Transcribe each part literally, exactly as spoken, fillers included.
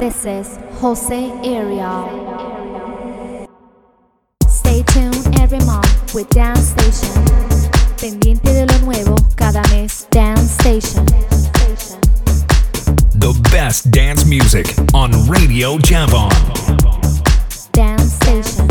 This is Jose Ariel. Stay tuned every month with Dance Station. Pendiente de lo nuevo cada mes. Dance Station. The best dance music on Radio Javon. Dance Station.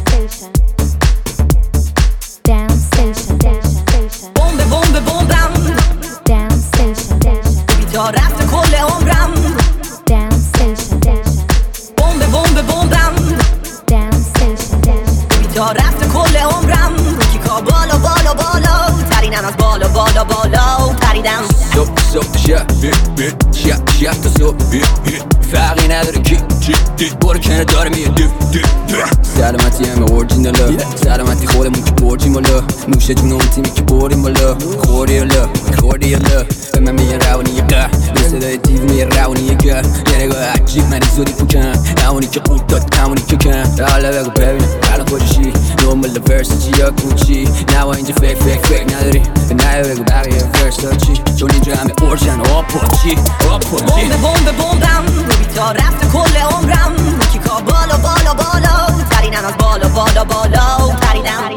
Dance Station. Bombe bombe bombam. Dance Station. بی‌تا رفته کل عمرم. Dance Station. bombe bombe bombam. Dance Station. بی‌تا رفته کل عمرم. کیکا بالا بالا بالا ترینم از بالا بالا بالا پریدم. صبح صبح شب شب شب تا صبح فرقی نداره کی کی برو کنه داره میه دو دو دو سلامتی همه اورجینالا سلامتی خودمون که برجیم بالا نوشه جون اون تیمی که بریم بالا خوری الا خوری الا به من میگن روانی یه قه به صدای دیو میگه روانی یه گر یه نگاه عجیب منی زودی پوکن همونی که قود داد همونی که کن حالا بگو ببینم الان کجاشی نومال ورسیچی یا کوچی نوا اینجا فیک فیک فیک نداری نه بگو بقیه ورساچی چون اینجا همه اورجن آپوچی آپوچی bombe bombe bombam. بی‌تا رفته کل عمرم. کیکا بالا بالا بالا ترینم از بالا بالا بالا پریدم.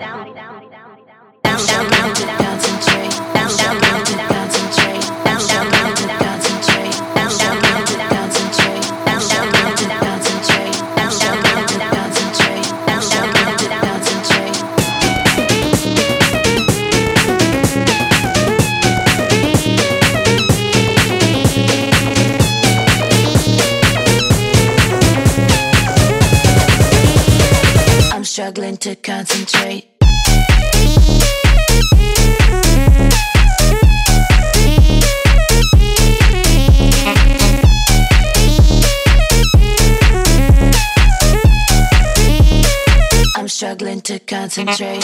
Struggling to concentrate. I'm struggling to concentrate.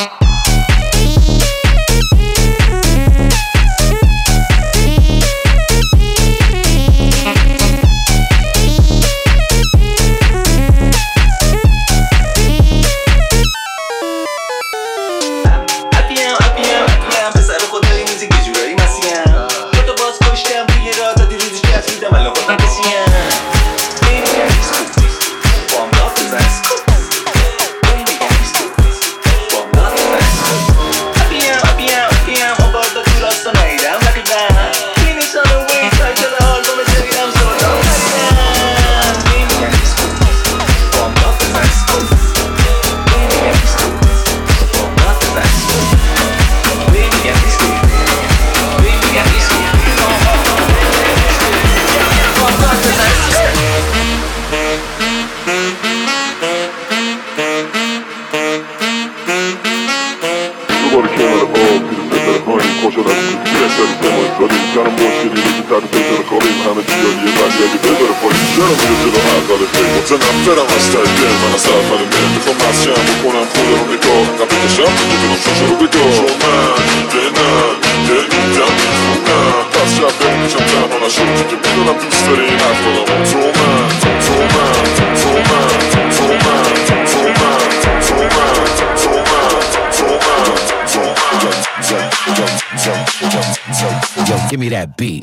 متنفرم از ته دل من از اول من میخوام مسکن بکنم خودم رو نگاه نبی کشم دیگه بدم شوشو رو بگاه چون من دیگه نه دیگه میدم میخونم پس شب بهم میشم تنها نشد که میدونم دوست داری این حرف دارم تو من تو من تو من تو من تو من تو من تو من تو من تو من Give me that beat.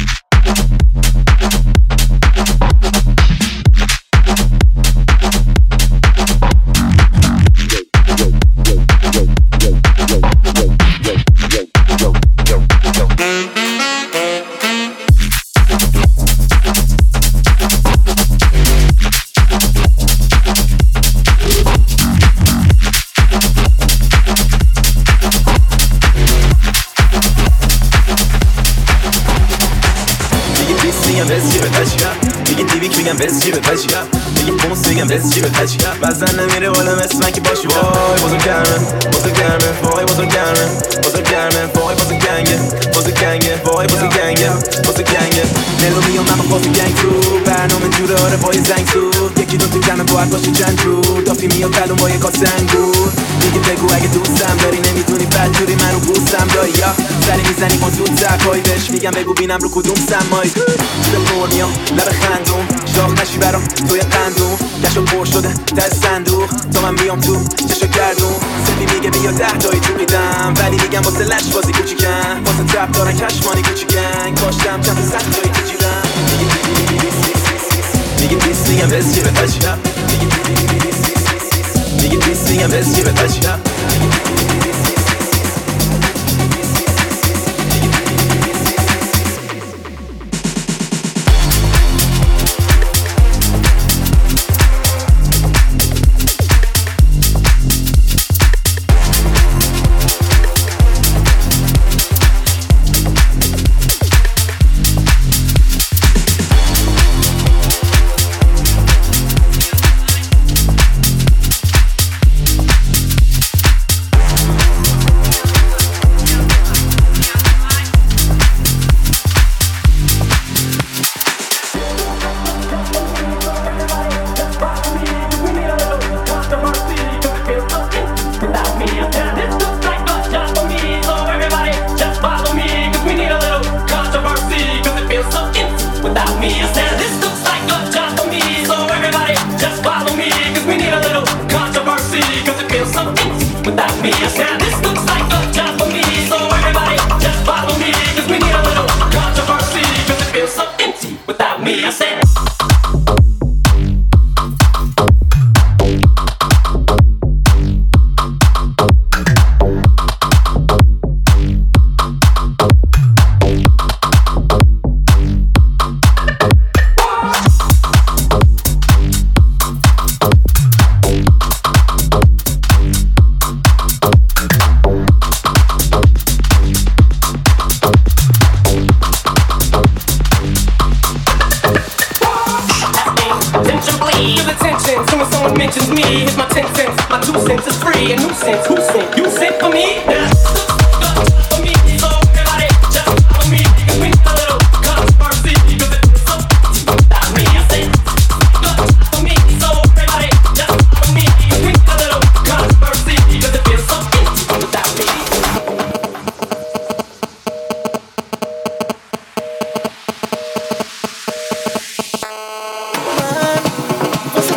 میگم بس جیبه پچی میگه پونس میگم بس جیبه پچی بزن نمیره بالا مثل من که باشی وای بازو گرمه بازو گرمه وای بازو گرمه بازو گرمه وای بازو گنگه بازو گنگه وای بازو گنگه بازو گنگه نلو میام من بازو گنگ تو برنامه جوره آره با یه زنگ تو یکی دو تو جمع باید باشی چند جو دافی میاد کلون با یه کاس انگور دیگه بگو اگه دوستم داری نمیتونی بدجوری منو بوستم داری یا سری میزنی با زود زکایی بهش میگم بگو بینم رو کدوم سمایی تو پرنیا لب خندون شاخ نشی برام توی قندون کشو پر شده در صندوق تا من بیام تو چشو گردون سفی میگه بیا ده تایی تو میدم ولی میگم واسه لش بازی کوچیکن واسه ترپ دارن کشمانی کوچیکن کاشتم چند تا صد تایی تو جیبم میگه ingen beskriver färg. Ligger piss, ingen beskriver färg.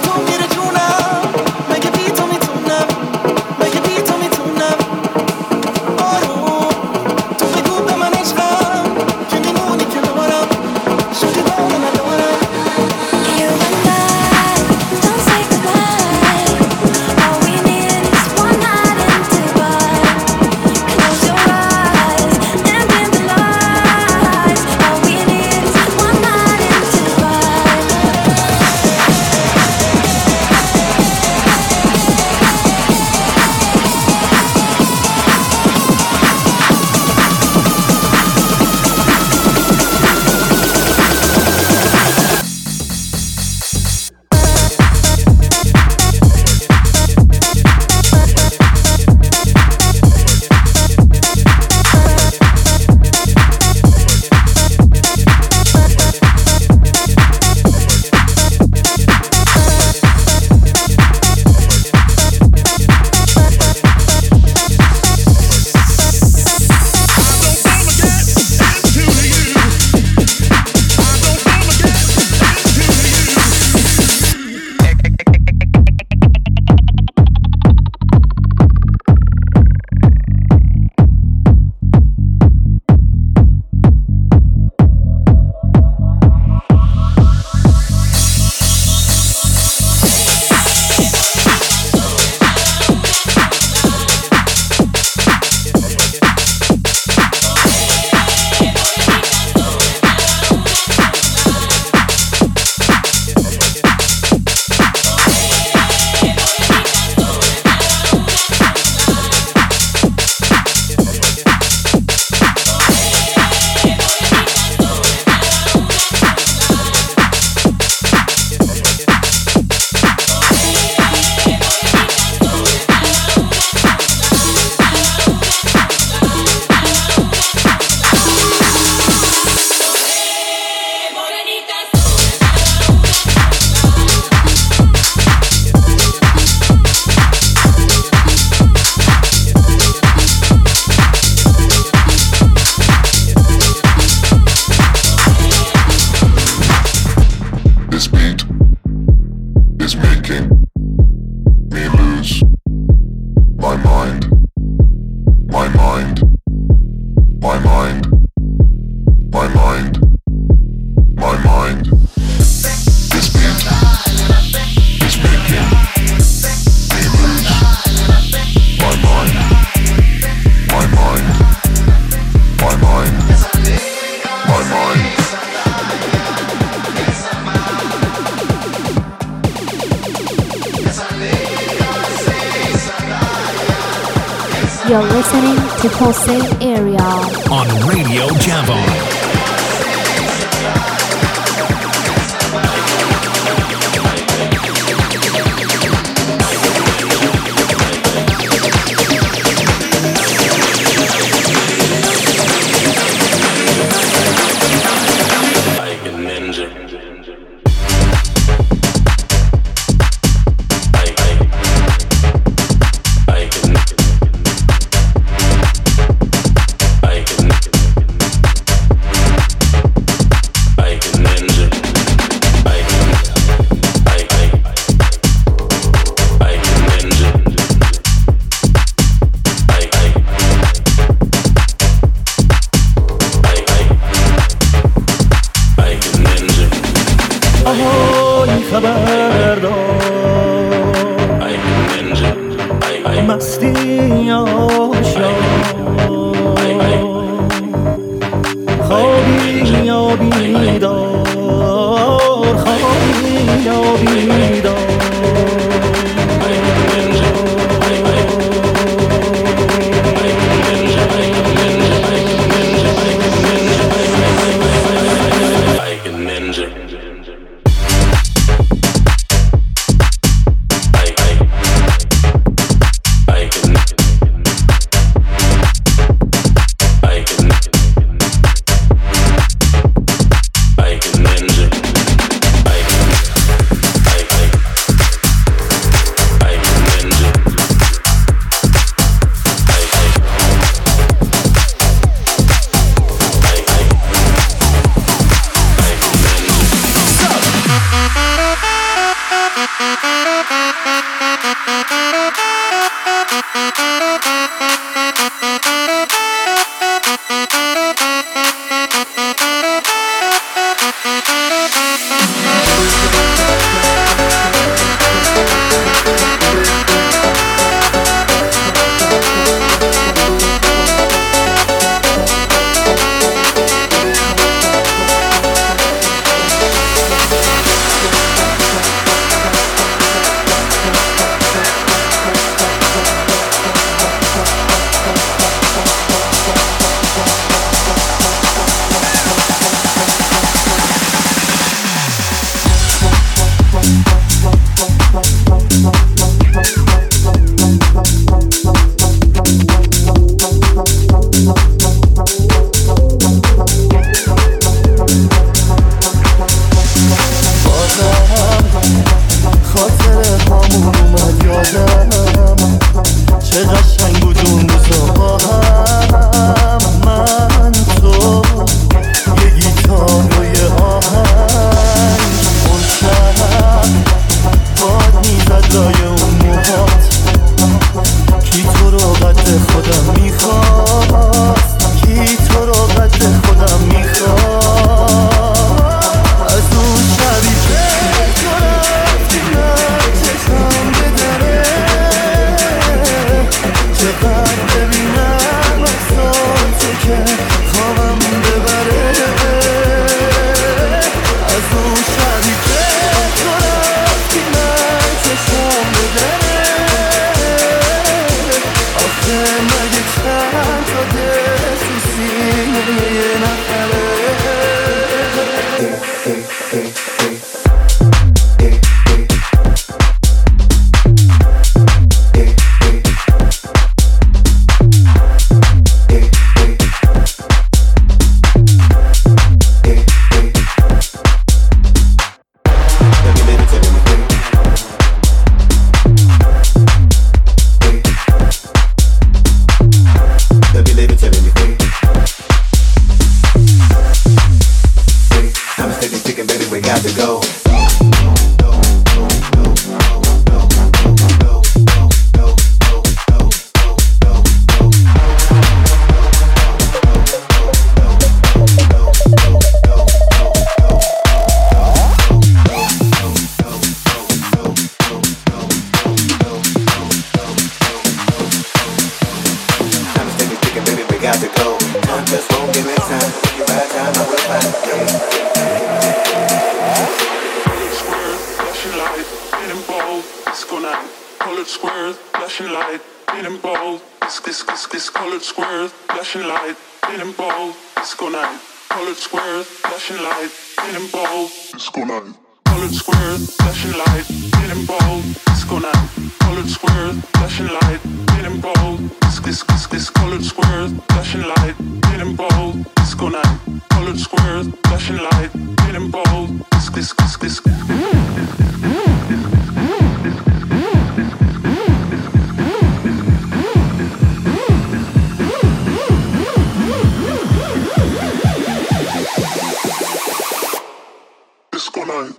Make a beat on me tonight. You're listening to Pulse Area on Radio Javon. got to go. Just won't give it time. You bad time, I will find This, this, this colored squares, flashing light, hitting bold, disco night. Colored squares, flashing light, hitting bold, disco night. Colored squares, flashing light, hitting bold, disco night. Colored squares, flashing light, hitting bold. This, this, this, this colored squares, flashing light, hitting bold, disco night. Colored squares, flashing light, hitting bold. This, this, this, this, this. Disco night.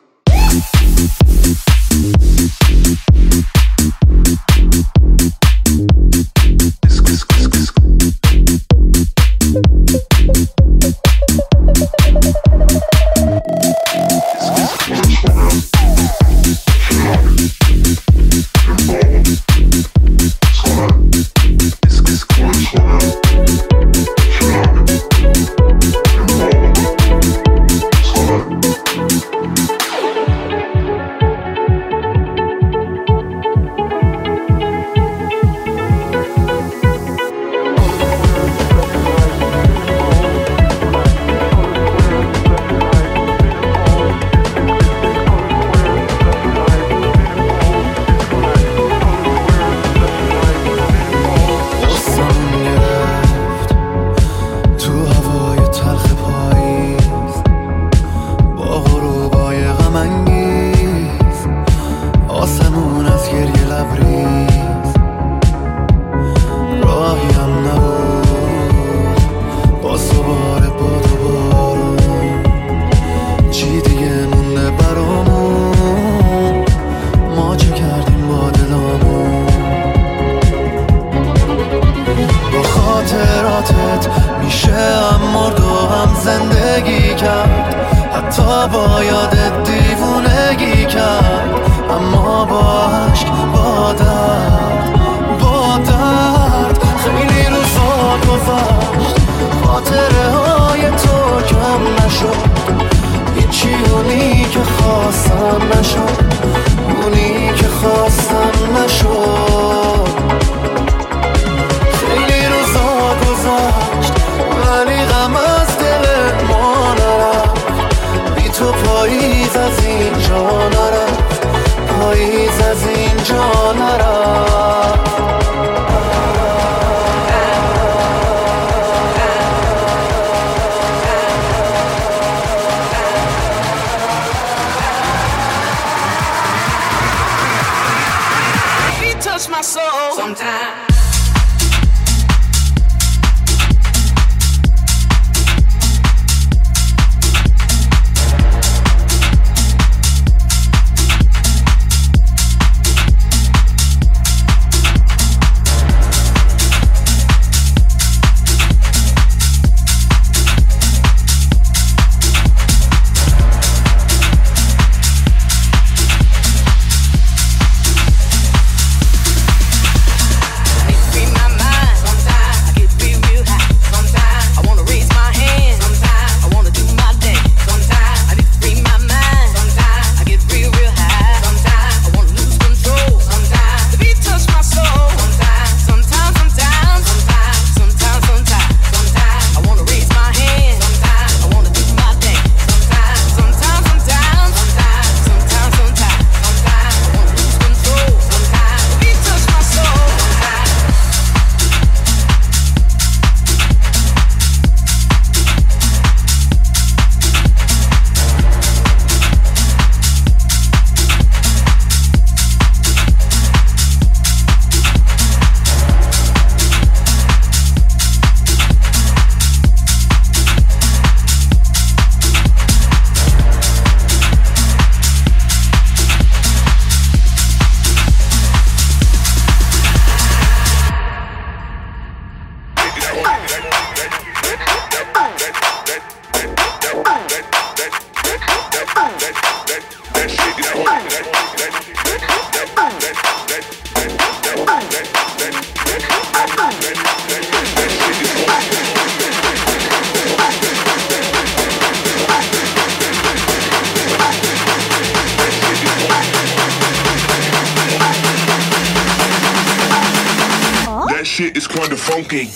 kinda funky.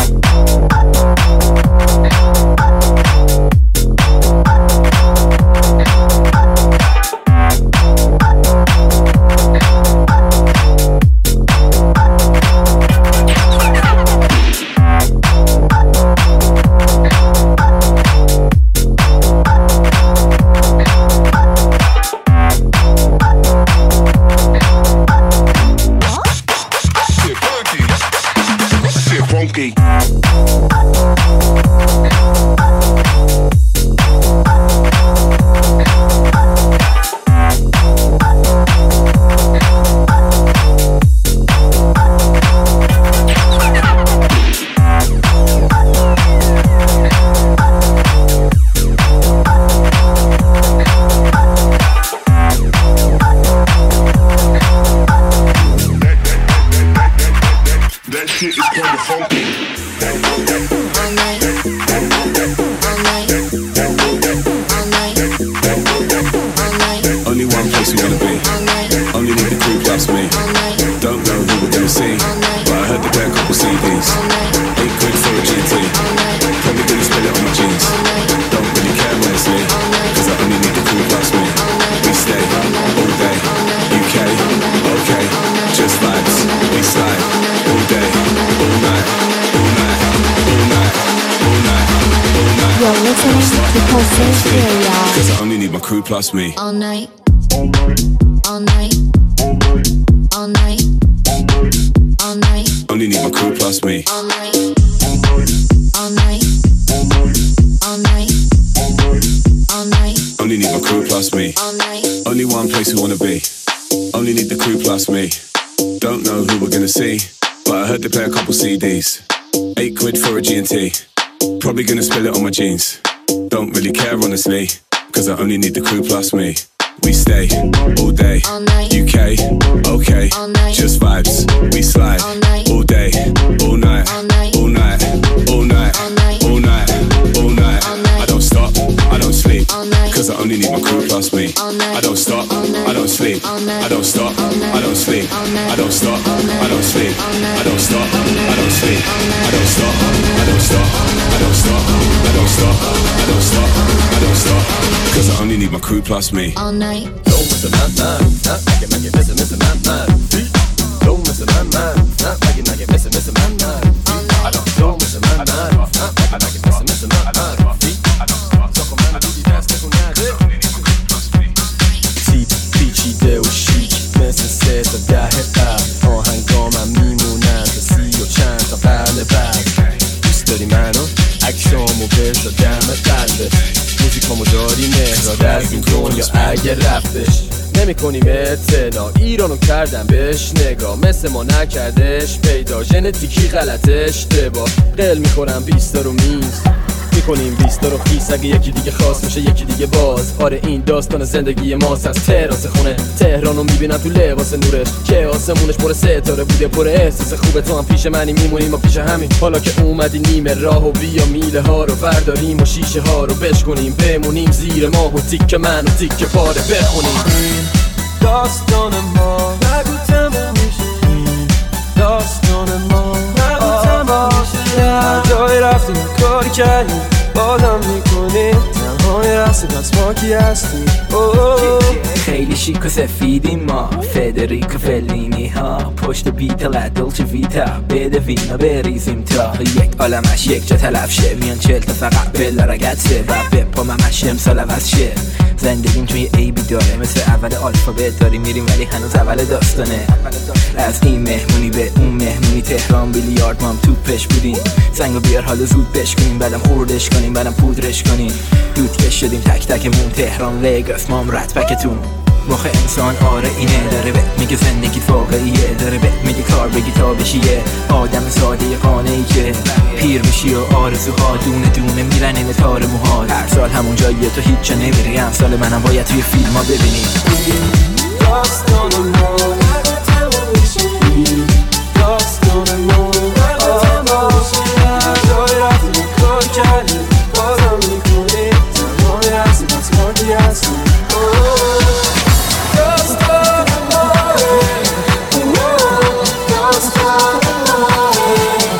Plus me all night, all night, all night, all night, all night. Only need my crew plus me all night, all night, all night, all night. Only need my crew plus me all night. Only one place we wanna be. Only need the crew plus me. Don't know who we're gonna see, but I heard they play a couple C Ds. Eight quid for a G and T. Probably gonna spill it on my jeans. Don't really care honestly, cause I only need the crew plus me. We stay all day, all night, U K, okay, all night, just vibes. We slide all night, all day, all night, all night, all night, all night, all night, all night, all night. I don't stop, I don't sleep, all night, cause I only need my crew plus me. I don't stop, I don't sleep, I don't stop, I don't sleep, I don't stop, I don't sleep, I don't stop, I don't sleep, I don't stop, I don't stop, I don't stop, I don't stop, I don't stop, I don't stop, cause I only need my crew plus me. all night. Don't miss a man, man, not like it, make it miss a, miss a man, man. Don't miss a man, man, not like it, make it miss a, miss a man, man. I don't, don't miss a man, man, not like it, make it miss a, miss a man, man. Soko man, do the dance, take on that. Tip, peachy, de و شیک مثل سه تا ده قبل آهنگامم میمونن تا سی و چند تا قرن بعد. دوست داری منو؟ عکسامو بذار دم قلبت. موزیکامو داری مهراد از این دنیا اگه رفتش نمی کنیم اطلاع ایرانو کردم بهش نگاه مثل ما نکردش پیدا ژنتیکی غلط اشتباه قل میکنم بیستا رو میز میکنیم بیستا رو خیس اگه یکی دیگه خواست میشه یکی دیگه باز آره این داستان زندگی ماست از تراس خونه تهرانو میبینم تو لباس نورش که آسمونش پر ستاره بوده پر احساس خوبه تو هم پیش منی میمونیم و پیش همین حالا که اومدی نیمه راه و بیا میله ها رو برداریم و شیشه ها رو بشکنیم بمونیم زیر ماه و تیک من و تیک پاره بخونیم داستان ما نگو تموم میشه داستان ما نگو تموم میشه هر جای رفتیم کاری کردیم بادم میکنیم تنهای رسیم پس ما کی هستیم خیلی شیک و سفیدیم ما فدریکو فلینی ها پشت بیت لدلچ ویتا بده وینا بریزیم تا یک عالمش یک جا تلف شه میان چل تا فقط بلا رگته و بپا ممش امسال عوض شه زندگیم توی ای بی داره مثل اول آلفابت داریم میریم ولی هنوز اول داستانه از این مهمونی به اون مهمونی تهران بیلیارد مام توپش بودیم سنگو بیار حالا زود بشکنیم بعدم خوردش کنیم بعدم پودرش کنیم دود کش شدیم تک تکمون تهران لگاس مام رد پکتون مخ انسان آره اینه داره بهت میگه زندگی واقعیه داره بهت میگه کار بگی تا بشیه آدم ساده قانعی که پیر بشی و آرزوها دونه دونه میرن این تار موهات هر سال همون جاییه تو هیچ جا نمیری امسال منم باید توی فیلم ها ببینی داستان ما تمام میشه داستان ما تمام میشه جای رفتیم کار کردیم بازم میکنیم تنهای هستیم پس ما کی هستیم داستان ما داستان ما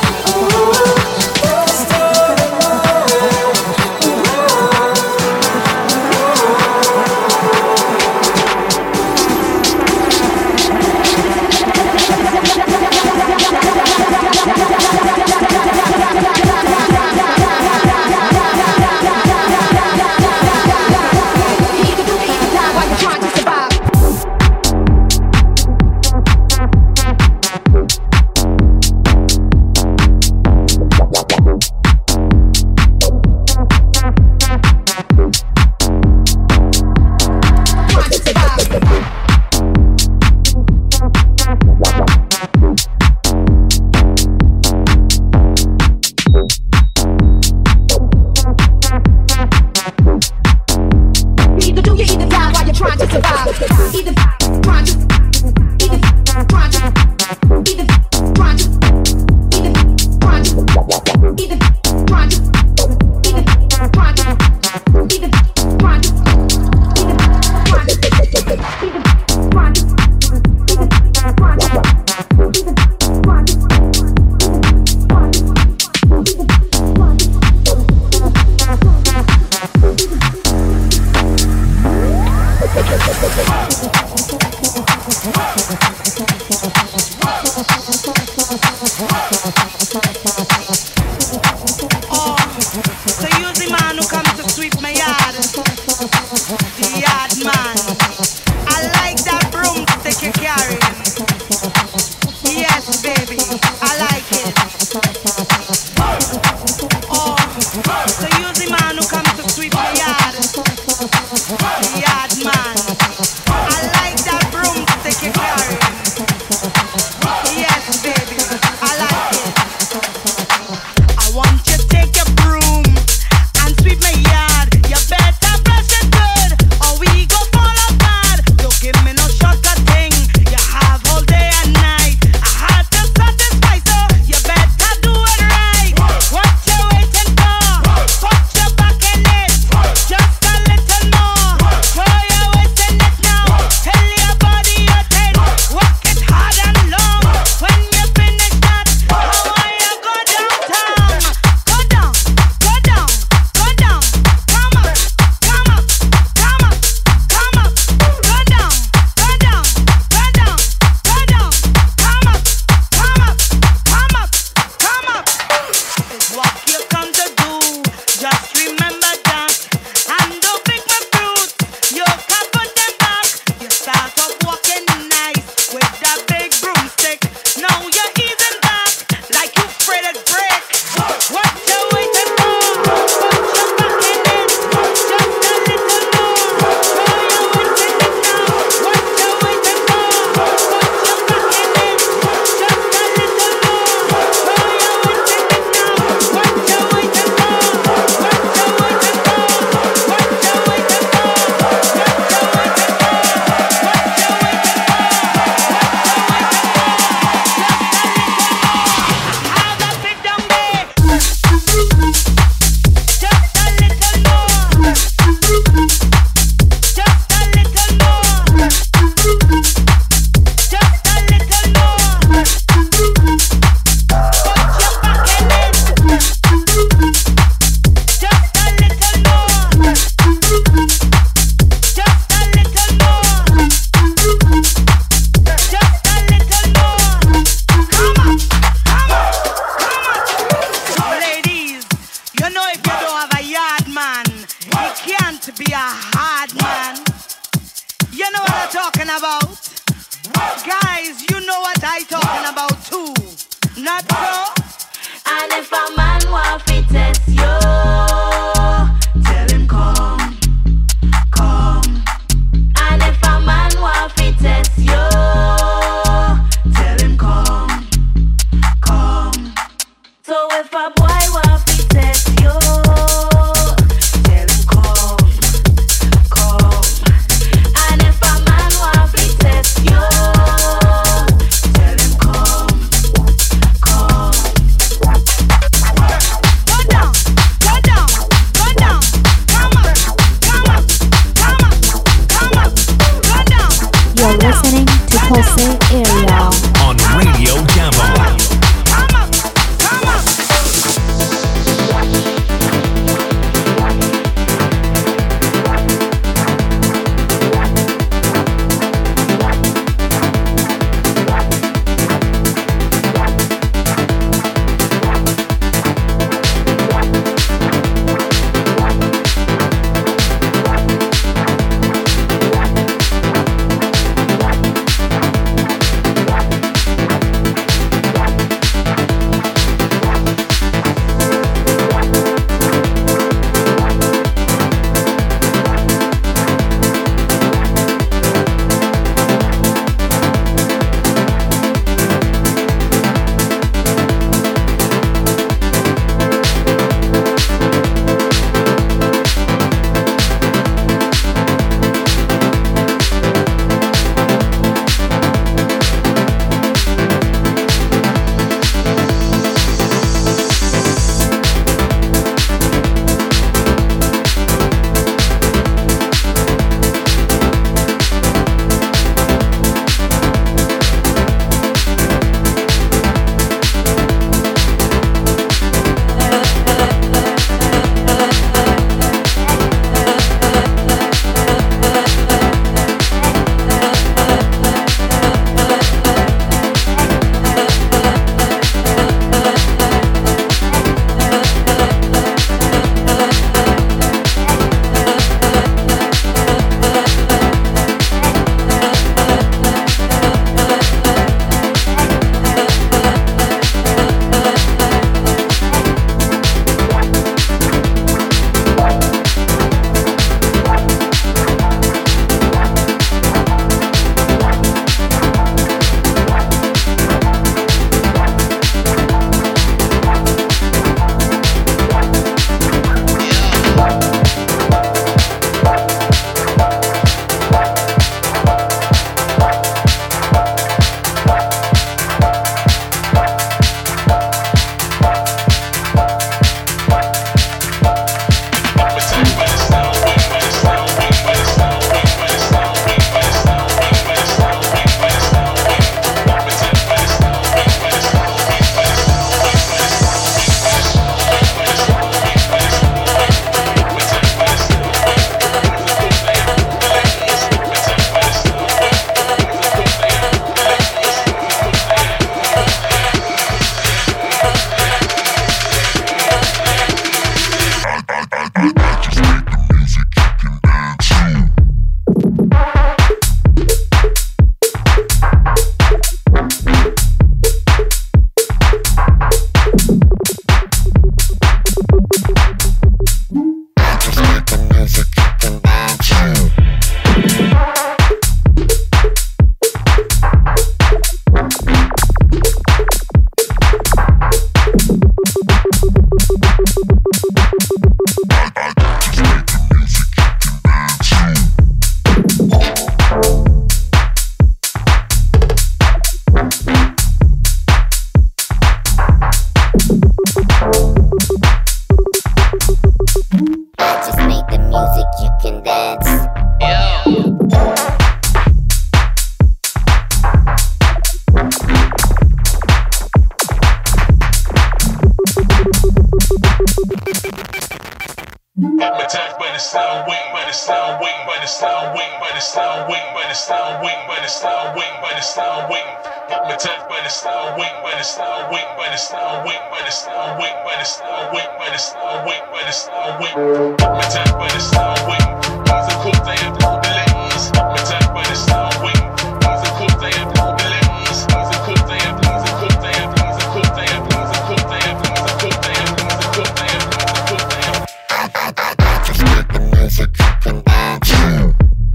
the style wing, by the style wing, by the style wing, by the style wing, by the style wing, by the style wing. Hypnotized by the style wing, by the style wing, by the style wing, by the style wing, by the style wing, by the style wing, by the style wing. Hypnotized by the style wing. Things are cool, they have the abilities. Hypnotized by the style wing. Things are cool, they have the abilities. Things are cool, they have things are cool, they have things are cool, they have things are cool, they have things are cool, they have things are cool, they have things are cool, they have. Just make the music you can dance to.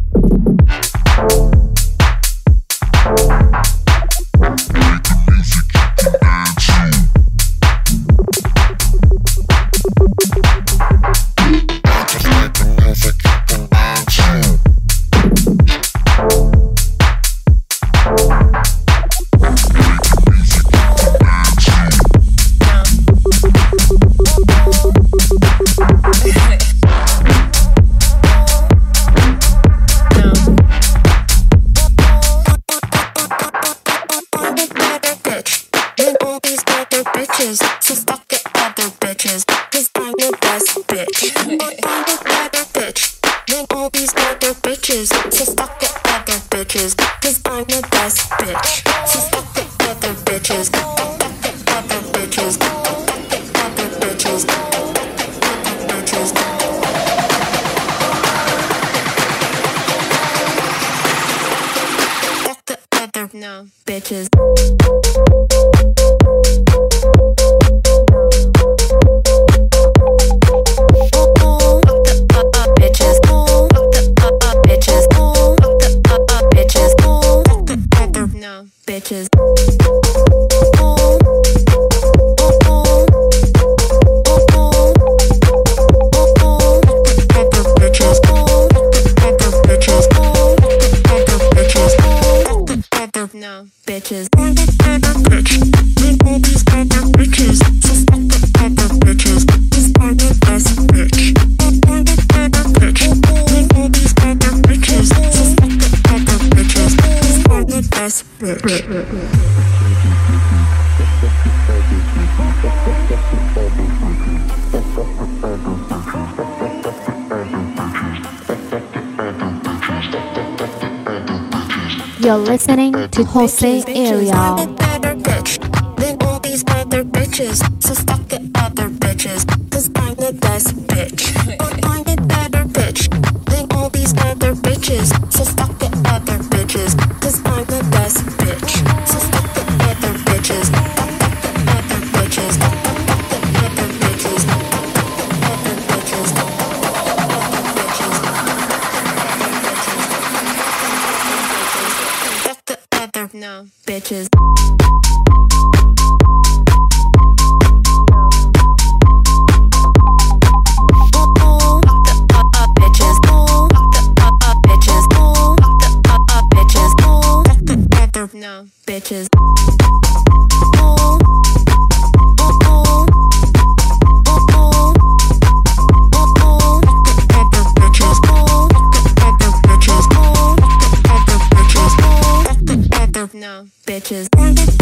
You're listening to Jose Ariel. Then all these other bitches, so fuck the other bitches, cause I'm the best bitch. I'm the better bitch. Then all these other bitches, so fuck the other bitches, cause I'm the best bitch. So fuck the other bitches, fuck the other bitches, fuck the other bitches, fuck the other bitches, fuck the other bitches, no bitches. No bitches. No bitches.